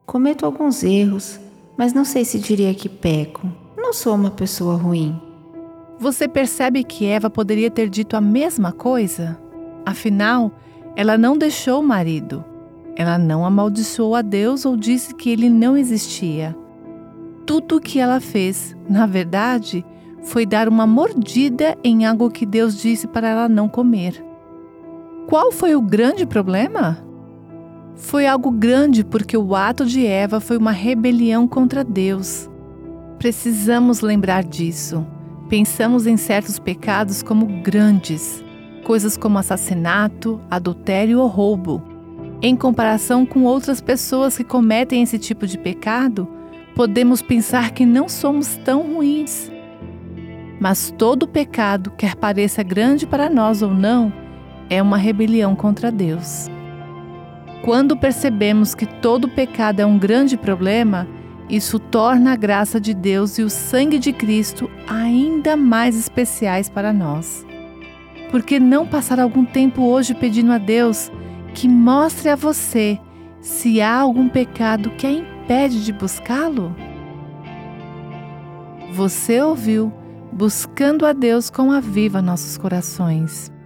Cometo alguns erros, mas não sei se diria que peco. Não sou uma pessoa ruim. Você percebe que Eva poderia ter dito a mesma coisa? Afinal, ela não deixou o marido. Ela não amaldiçoou a Deus ou disse que ele não existia. Tudo o que ela fez, na verdade, foi dar uma mordida em algo que Deus disse para ela não comer. Qual foi o grande problema? Foi algo grande porque o ato de Eva foi uma rebelião contra Deus. Precisamos lembrar disso. Pensamos em certos pecados como grandes, coisas como assassinato, adultério ou roubo. Em comparação com outras pessoas que cometem esse tipo de pecado, podemos pensar que não somos tão ruins. Mas todo pecado, quer pareça grande para nós ou não, é uma rebelião contra Deus. Quando percebemos que todo pecado é um grande problema, isso torna a graça de Deus e o sangue de Cristo ainda mais especiais para nós. Por que não passar algum tempo hoje pedindo a Deus que mostre a você se há algum pecado que a impede de buscá-lo? Você ouviu Buscando a Deus com Aviva Nossos Corações.